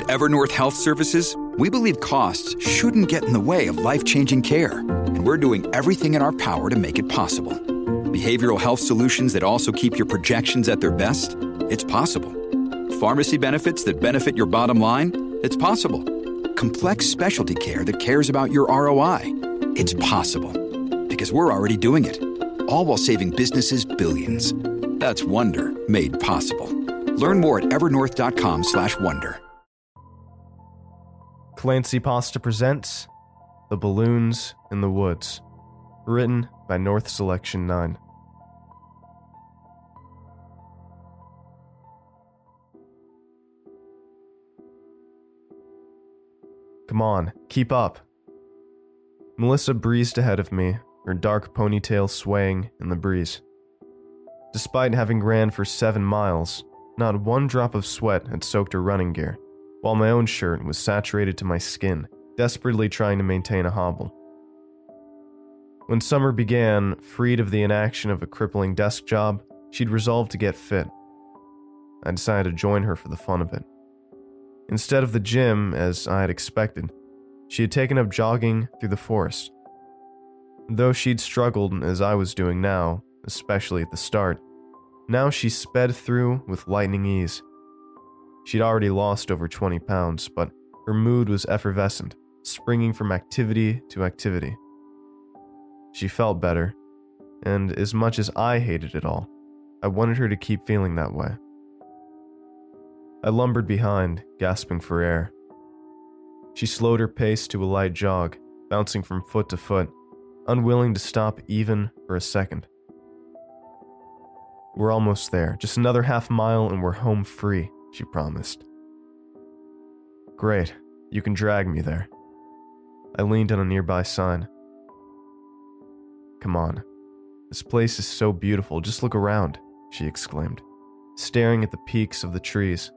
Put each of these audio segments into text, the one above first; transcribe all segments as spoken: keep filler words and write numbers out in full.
At Evernorth Health Services, we believe costs shouldn't get in the way of life-changing care, and we're doing everything in our power to make it possible. Behavioral health solutions that also keep your projections at their best? It's possible. Pharmacy benefits that benefit your bottom line? It's possible. Complex specialty care that cares about your R O I? It's possible. Because we're already doing it. All while saving businesses billions. That's Wonder made possible. Learn more at evernorth.com slash wonder. Clancy Pasta presents The Balloons in the Woods, written by North Selection nine. Come on, keep up. Melissa breezed ahead of me, her dark ponytail swaying in the breeze. Despite having ran for seven miles, not one drop of sweat had soaked her running gear, while my own shirt was saturated to my skin, desperately trying to maintain a hobble. When summer began, freed of the inaction of a crippling desk job, she'd resolved to get fit. I decided to join her for the fun of it. Instead of the gym, as I had expected, she had taken up jogging through the forest. Though she'd struggled as I was doing now, especially at the start, now she sped through with lightning ease. She'd already lost over twenty pounds, but her mood was effervescent, springing from activity to activity. She felt better, and as much as I hated it all, I wanted her to keep feeling that way. I lumbered behind, gasping for air. She slowed her pace to a light jog, bouncing from foot to foot, unwilling to stop even for a second. We're almost there, just another half mile and we're home free, she promised. Great, you can drag me there. I leaned on a nearby sign. Come on, this place is so beautiful, just look around, she exclaimed, staring at the peaks of the trees.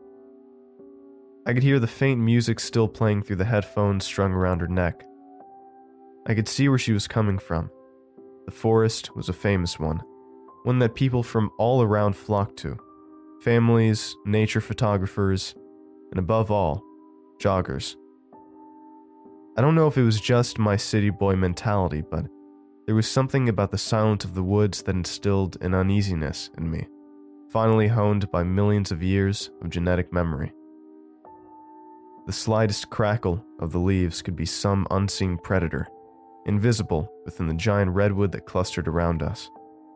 I could hear the faint music still playing through the headphones strung around her neck. I could see where she was coming from. The forest was a famous one, one that people from all around flocked to. Families, nature photographers, and above all, joggers. I don't know if it was just my city boy mentality, but there was something about the silence of the woods that instilled an uneasiness in me, finally honed by millions of years of genetic memory. The slightest crackle of the leaves could be some unseen predator, invisible within the giant redwood that clustered around us.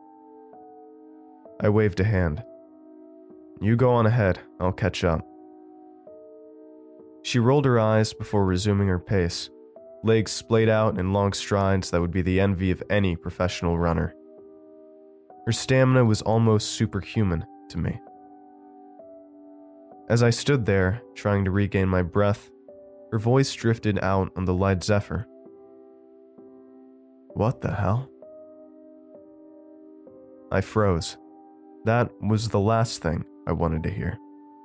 I waved a hand. You go on ahead, I'll catch up. She rolled her eyes before resuming her pace, legs splayed out in long strides that would be the envy of any professional runner. Her stamina was almost superhuman to me. As I stood there, trying to regain my breath, her voice drifted out on the light zephyr. What the hell? I froze. That was the last thing I wanted to hear.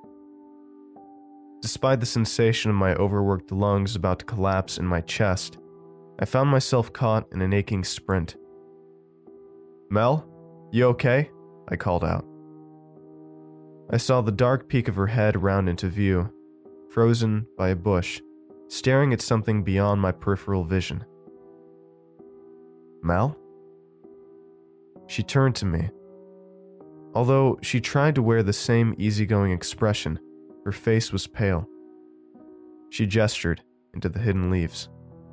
Despite the sensation of my overworked lungs about to collapse in my chest, I found myself caught in an aching sprint. Mel, you okay? I called out. I saw the dark peak of her head round into view, frozen by a bush, staring at something beyond my peripheral vision. Mel? She turned to me. Although she tried to wear the same easygoing expression, her face was pale. She gestured into the hidden leaves.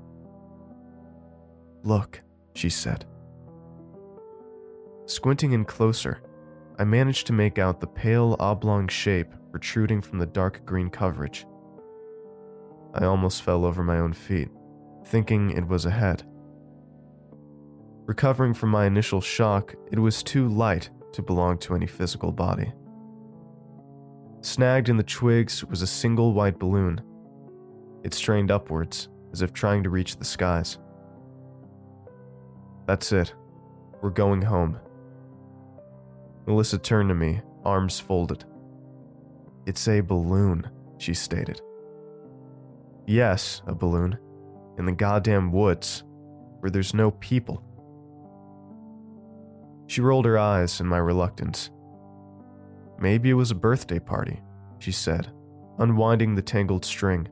Look, she said. Squinting in closer, I managed to make out the pale oblong shape protruding from the dark green coverage. I almost fell over my own feet, thinking it was a head. Recovering from my initial shock, it was too light to belong to any physical body. Snagged in the twigs was a single white balloon. It strained upwards, as if trying to reach the skies. That's it. We're going home. Melissa turned to me, arms folded. It's a balloon, she stated. Yes, a balloon. In the goddamn woods, where there's no people. She rolled her eyes in my reluctance. Maybe it was a birthday party, she said, unwinding the tangled string.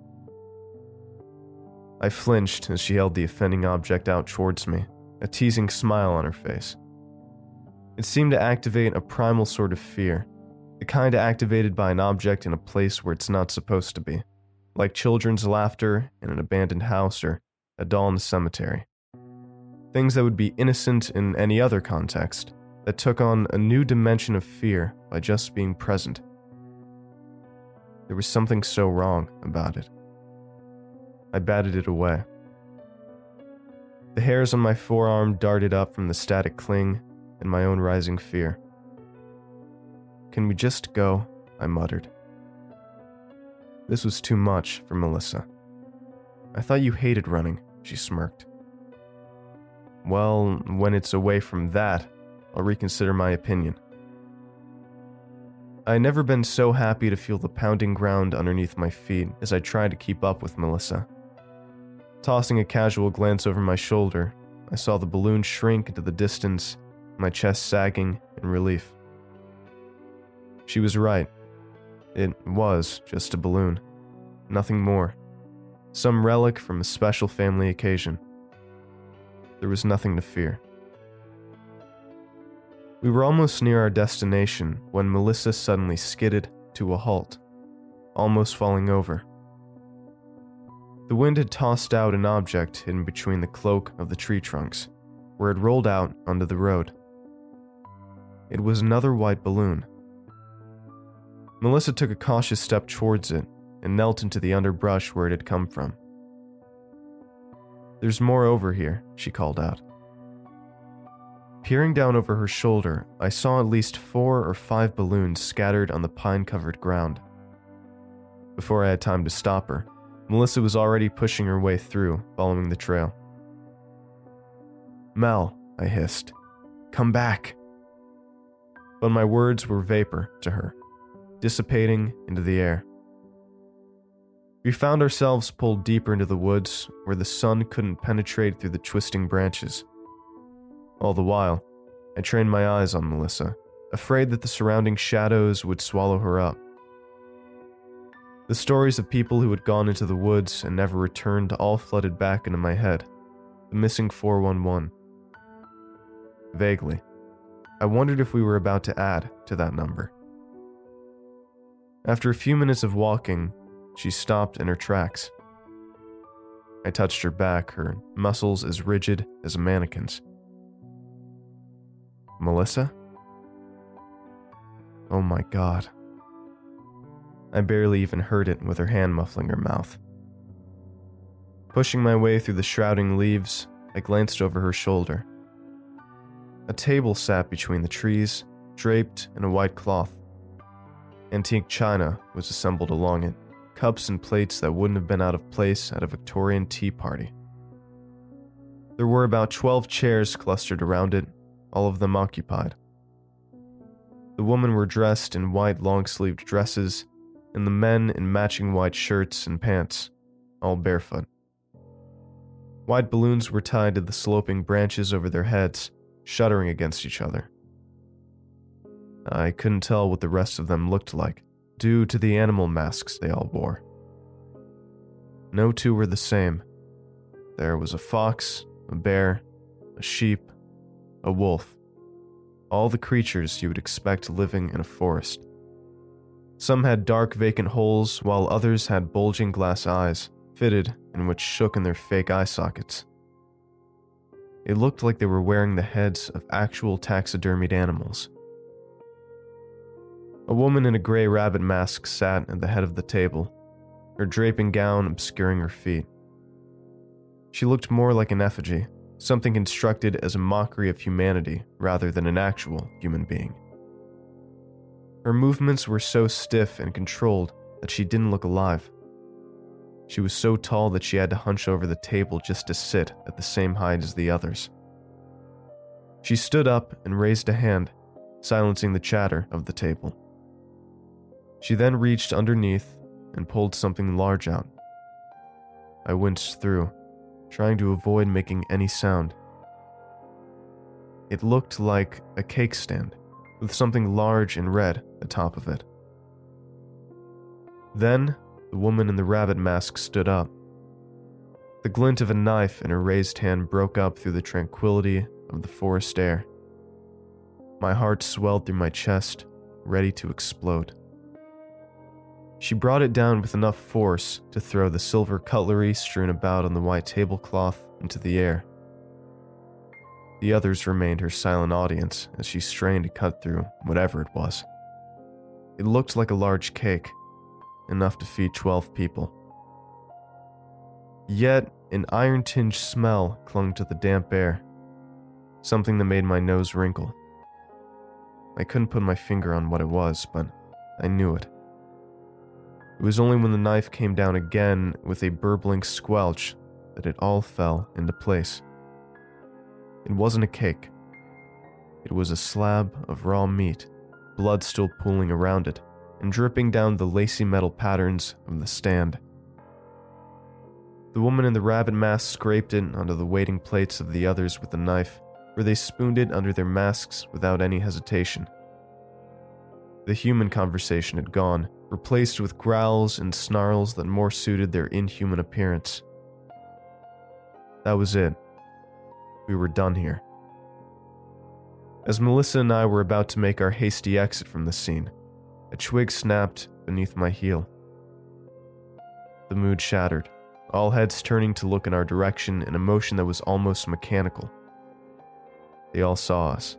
I flinched as she held the offending object out towards me, a teasing smile on her face. It seemed to activate a primal sort of fear, the kind activated by an object in a place where it's not supposed to be, like children's laughter in an abandoned house or a doll in a cemetery. Things that would be innocent in any other context, that took on a new dimension of fear by just being present. There was something so wrong about it. I batted it away. The hairs on my forearm darted up from the static cling and my own rising fear. "Can we just go?" I muttered. This was too much for Melissa. "I thought you hated running," she smirked. "Well, when it's away from that, I'll reconsider my opinion." I had never been so happy to feel the pounding ground underneath my feet as I tried to keep up with Melissa. Tossing a casual glance over my shoulder, I saw the balloon shrink into the distance, my chest sagging in relief. She was right. It was just a balloon. Nothing more. Some relic from a special family occasion. There was nothing to fear. We were almost near our destination when Melissa suddenly skidded to a halt, almost falling over. The wind had tossed out an object hidden between the cloak of the tree trunks, where it rolled out onto the road. It was another white balloon. Melissa took a cautious step towards it and knelt into the underbrush where it had come from. "There's more over here," she called out. Peering down over her shoulder, I saw at least four or five balloons scattered on the pine-covered ground. Before I had time to stop her, Melissa was already pushing her way through, following the trail. "Mel," I hissed, "come back." But my words were vapor to her, dissipating into the air. We found ourselves pulled deeper into the woods where the sun couldn't penetrate through the twisting branches. All the while, I trained my eyes on Melissa, afraid that the surrounding shadows would swallow her up. The stories of people who had gone into the woods and never returned all flooded back into my head, the missing four one one. Vaguely, I wondered if we were about to add to that number. After a few minutes of walking, she stopped in her tracks. I touched her back, her muscles as rigid as a mannequin's. "Melissa?" Oh my God. I barely even heard it with her hand muffling her mouth. Pushing my way through the shrouding leaves, I glanced over her shoulder. A table sat between the trees, draped in a white cloth. Antique china was assembled along it, cups and plates that wouldn't have been out of place at a Victorian tea party. There were about twelve chairs clustered around it, all of them occupied. The women were dressed in white long-sleeved dresses, and the men in matching white shirts and pants, all barefoot. White balloons were tied to the sloping branches over their heads, shuddering against each other. I couldn't tell what the rest of them looked like, due to the animal masks they all wore. No two were the same. There was a fox, a bear, a sheep, a wolf. All the creatures you would expect living in a forest. Some had dark vacant holes, while others had bulging glass eyes, fitted and which shook in their fake eye sockets. It looked like they were wearing the heads of actual taxidermied animals. A woman in a gray rabbit mask sat at the head of the table, her draping gown obscuring her feet. She looked more like an effigy, something constructed as a mockery of humanity rather than an actual human being. Her movements were so stiff and controlled that she didn't look alive. She was so tall that she had to hunch over the table just to sit at the same height as the others. She stood up and raised a hand, silencing the chatter of the table. She then reached underneath and pulled something large out. I winced through, trying to avoid making any sound. It looked like a cake stand, with something large and red atop of it. Then, the woman in the rabbit mask stood up. The glint of a knife in her raised hand broke up through the tranquility of the forest air. My heart swelled through my chest, ready to explode. She brought it down with enough force to throw the silver cutlery strewn about on the white tablecloth into the air. The others remained her silent audience as she strained to cut through whatever it was. It looked like a large cake, enough to feed twelve people. Yet, an iron-tinged smell clung to the damp air, something that made my nose wrinkle. I couldn't put my finger on what it was, but I knew it. It was only when the knife came down again with a burbling squelch that it all fell into place. It wasn't a cake. It was a slab of raw meat, blood still pooling around it and dripping down the lacy metal patterns of the stand. The woman in the rabbit mask scraped it onto the waiting plates of the others with a knife, where they spooned it under their masks without any hesitation. The human conversation had gone, replaced with growls and snarls that more suited their inhuman appearance. That was it. We were done here. As Melissa and I were about to make our hasty exit from the scene, a twig snapped beneath my heel. The mood shattered, all heads turning to look in our direction in a motion that was almost mechanical. They all saw us.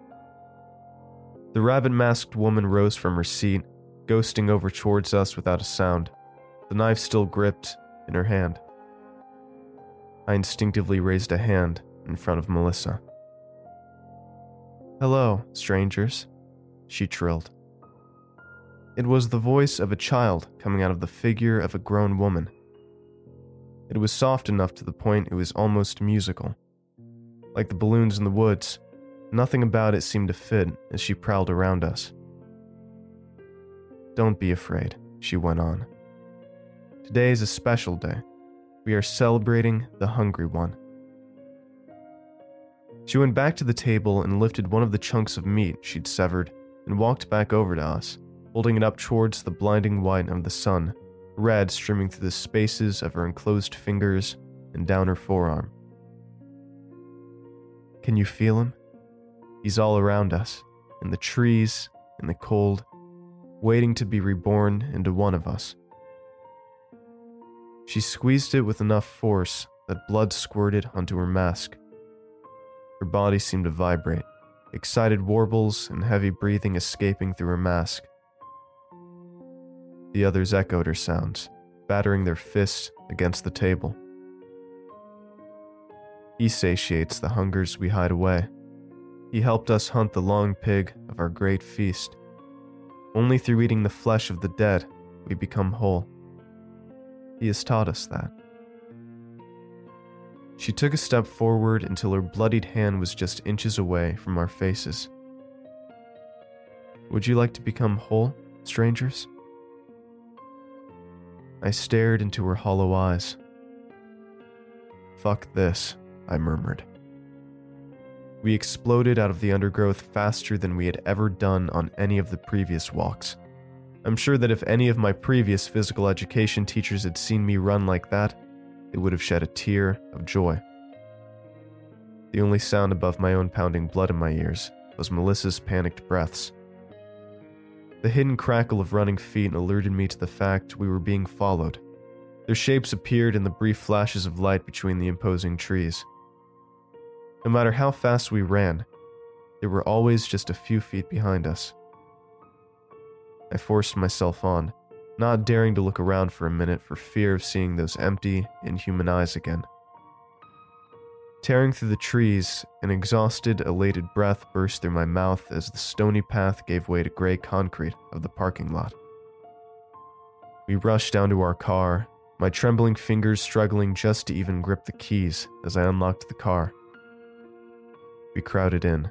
The rabbit-masked woman rose from her seat, ghosting over towards us without a sound, the knife still gripped in her hand. I instinctively raised a hand in front of Melissa. "Hello, strangers," she trilled. It was the voice of a child coming out of the figure of a grown woman. It was soft enough to the point it was almost musical. Like the balloons in the woods, nothing about it seemed to fit as she prowled around us. "Don't be afraid," she went on. "Today is a special day. We are celebrating the hungry one." She went back to the table and lifted one of the chunks of meat she'd severed and walked back over to us, holding it up towards the blinding white of the sun, red streaming through the spaces of her enclosed fingers and down her forearm. "Can you feel him? He's all around us, in the trees, in the cold, waiting to be reborn into one of us." She squeezed it with enough force that blood squirted onto her mask. Her body seemed to vibrate, excited warbles and heavy breathing escaping through her mask. The others echoed her sounds, battering their fists against the table. He satiates the hungers we hide away. He helped us hunt the long pig of our great feast. Only through eating the flesh of the dead we become whole. He has taught us that. She took a step forward until her bloodied hand was just inches away from our faces. "Would you like to become whole, strangers?" I stared into her hollow eyes. "Fuck this," I murmured. We exploded out of the undergrowth faster than we had ever done on any of the previous walks. I'm sure that if any of my previous physical education teachers had seen me run like that, they would have shed a tear of joy. The only sound above my own pounding blood in my ears was Melissa's panicked breaths. The hidden crackle of running feet alerted me to the fact we were being followed. Their shapes appeared in the brief flashes of light between the imposing trees. No matter how fast we ran, they were always just a few feet behind us. I forced myself on, not daring to look around for a minute for fear of seeing those empty, inhuman eyes again. Tearing through the trees, an exhausted, elated breath burst through my mouth as the stony path gave way to gray concrete of the parking lot. We rushed down to our car, my trembling fingers struggling just to even grip the keys as I unlocked the car. We crowded in.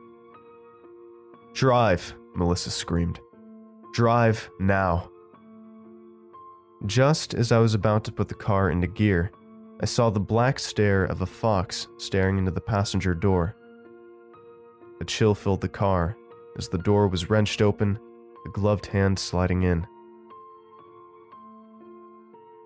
"Drive," Melissa screamed. "Drive now." Just as I was about to put the car into gear, I saw the black stare of a fox staring into the passenger door. A chill filled the car as the door was wrenched open, the gloved hand sliding in.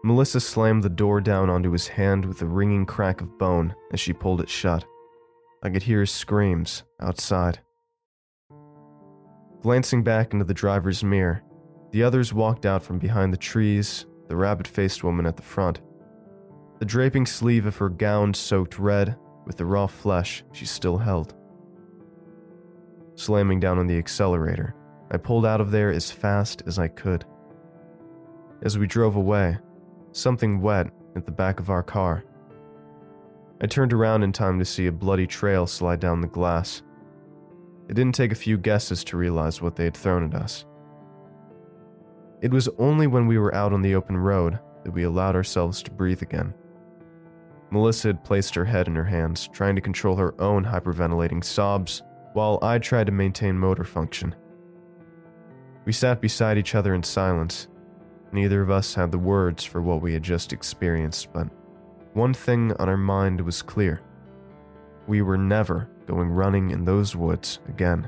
Melissa slammed the door down onto his hand with a ringing crack of bone as she pulled it shut. I could hear his screams outside. Glancing back into the driver's mirror, the others walked out from behind the trees, the rabbit-faced woman at the front. The draping sleeve of her gown soaked red with the raw flesh she still held. Slamming down on the accelerator, I pulled out of there as fast as I could. As we drove away, something wet at the back of our car. I turned around in time to see a bloody trail slide down the glass. It didn't take a few guesses to realize what they had thrown at us. It was only when we were out on the open road that we allowed ourselves to breathe again. Melissa had placed her head in her hands, trying to control her own hyperventilating sobs, while I tried to maintain motor function. We sat beside each other in silence. Neither of us had the words for what we had just experienced, but one thing on our mind was clear. We were never going running in those woods again.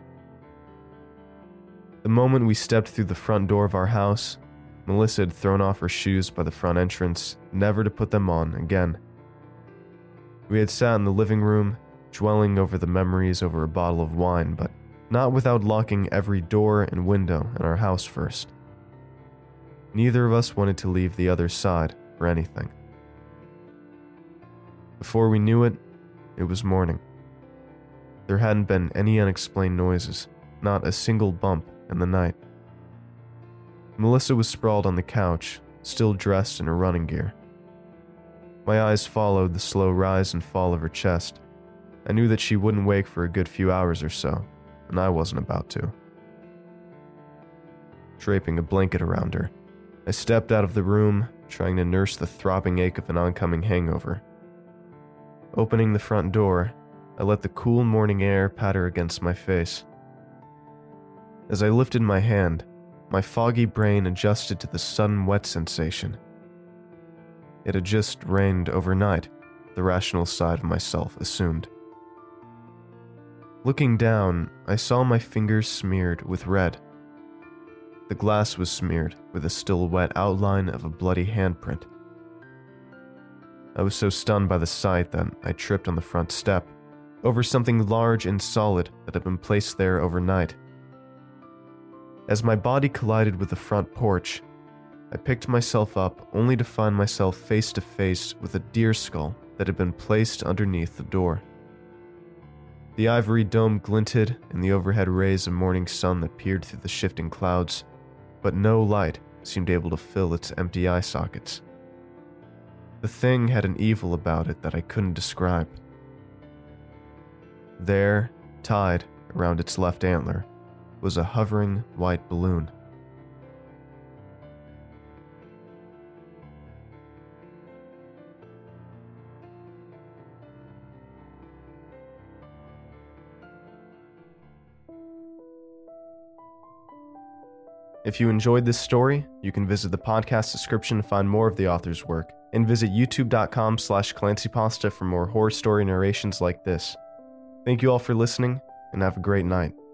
The moment we stepped through the front door of our house, Melissa had thrown off her shoes by the front entrance, never to put them on again. We had sat in the living room, dwelling over the memories over a bottle of wine, but not without locking every door and window in our house first. Neither of us wanted to leave the other side for anything. Before we knew it, it was morning. There hadn't been any unexplained noises, not a single bump in the night. Melissa was sprawled on the couch, still dressed in her running gear. My eyes followed the slow rise and fall of her chest. I knew that she wouldn't wake for a good few hours or so, and I wasn't about to. Draping a blanket around her, I stepped out of the room, trying to nurse the throbbing ache of an oncoming hangover. Opening the front door, I let the cool morning air patter against my face. As I lifted my hand, my foggy brain adjusted to the sudden wet sensation. It had just rained overnight, the rational side of myself assumed. Looking down, I saw my fingers smeared with red. The glass was smeared with a still wet outline of a bloody handprint. I was so stunned by the sight that I tripped on the front step, over something large and solid that had been placed there overnight. As my body collided with the front porch, I picked myself up only to find myself face to face with a deer skull that had been placed underneath the door. The ivory dome glinted in the overhead rays of morning sun that peered through the shifting clouds, but no light seemed able to fill its empty eye sockets. The thing had an evil about it that I couldn't describe. There, tied around its left antler, was a hovering white balloon. If you enjoyed this story, you can visit the podcast description to find more of the author's work, and visit youtube.com slash clancypasta for more horror story narrations like this. Thank you all for listening, and have a great night.